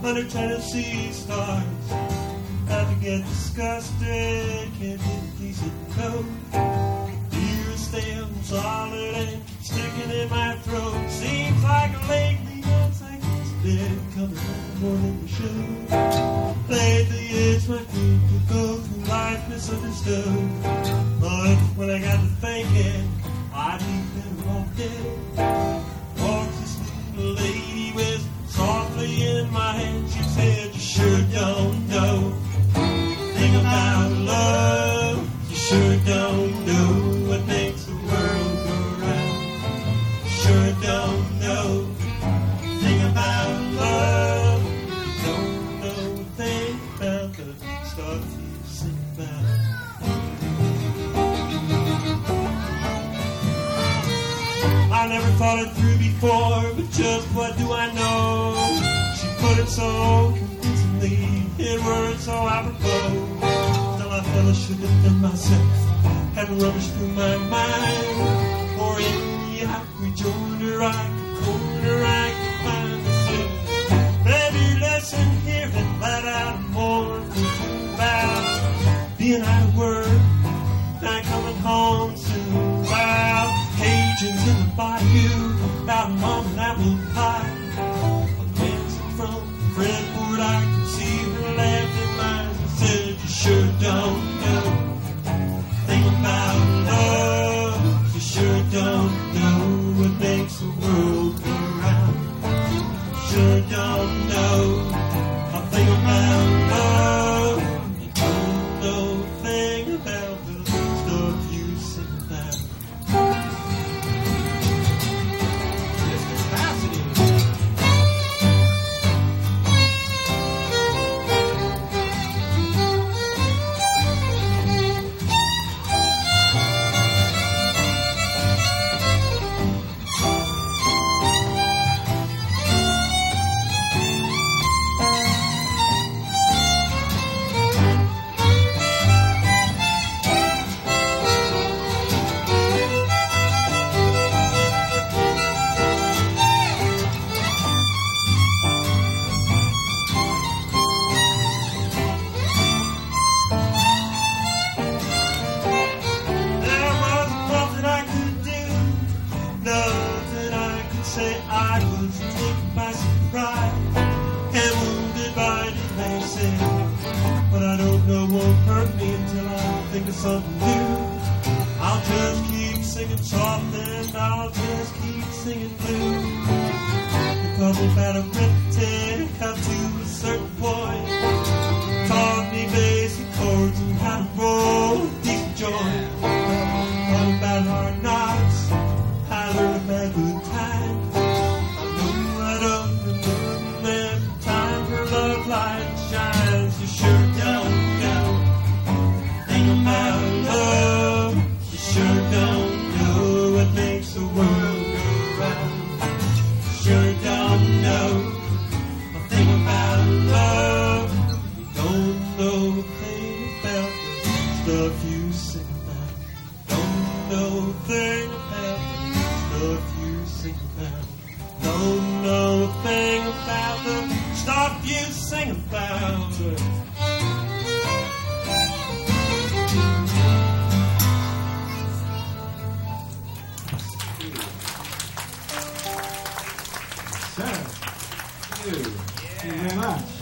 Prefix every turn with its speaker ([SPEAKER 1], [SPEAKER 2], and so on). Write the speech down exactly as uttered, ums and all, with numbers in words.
[SPEAKER 1] under Tennessee stars. About to get disgusted, can't get a decent coat. Beer stale, solid, and sticking in my throat. Seems like lately months like this been coming around more than we should. Lately it's my dream to go through life misunderstood. But when I got to thinking, I'd be better off dead. Walks this little lady with softly in my hand. She said, you sure don't know thing about love. You sure don't know what makes the world go round. You sure don't know thing about love. You don't know a thing about the stuff you sing about. I never thought it through before, but just what do I know? She put it so convincingly, in words so apropos. Till I felt I should have been myself, had rubbish through my mind. For in the awkward joiner I could corner, I could find myself. Baby, listen here and let out more about being out of work, not coming home soon. About Cajuns in the bayou, about a mom and apple pie. I'm dancing from Fredport, I could see her laughing eyes and said, you sure don't know thing about love. You sure don't know what makes the world go round. You sure don't know a thing about love. You don't know a thing about the stuff you sing about. I was taken by surprise and wounded by dementia, but I don't know won't hurt me until I think of something new. I'll just keep singing soft and I'll just keep singing blue, because if I'd have arithmetic up to a certain point, taught me basic chords and how to roll a decent joint. All about hard knocks, I learned about good times. Light shines, you sure don't know thing about love. You sure don't know what makes the world go round. You sure don't know a thing about love. You don't know a thing about the stuff you sing about. Don't know a thing about the stuff you sing about. Don't know a thing about the stuff you sing about.
[SPEAKER 2] Sir, thank you. Thank you very much.